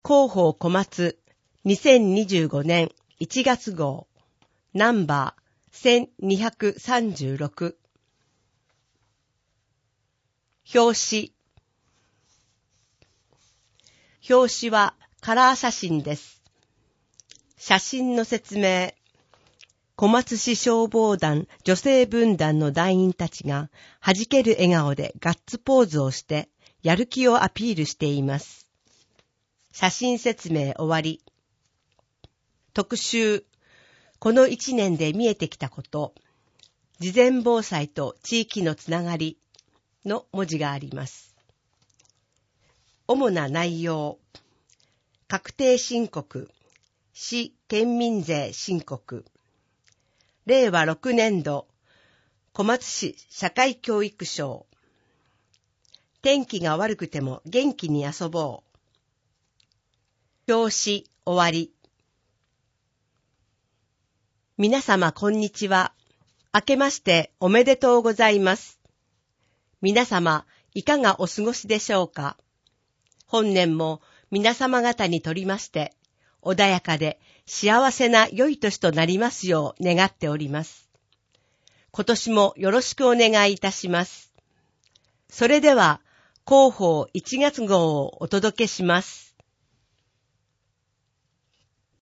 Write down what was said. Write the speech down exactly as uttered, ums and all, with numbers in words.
広報小松にせんにじゅうごねんいちがつ号ナンバーせんにひゃくさんじゅうろく。表紙。表紙はカラー写真です。写真の説明。小松市消防団女性分団の団員たちが弾ける笑顔でガッツポーズをしてやる気をアピールしています。写真説明終わり。特集。この一年で見えてきたこと。事前防災と地域のつながりの文字があります。主な内容。確定申告。市県民税申告。れいわろくねんど、小松市社会教育賞。天気が悪くても元気に遊ぼう。表紙終わり。皆様こんにちは。明けましておめでとうございます。皆様いかがお過ごしでしょうか。本年も皆様方にとりまして穏やかで幸せな良い年となりますよう願っております。今年もよろしくお願いいたします。それでは広報いちがつ号をお届けします。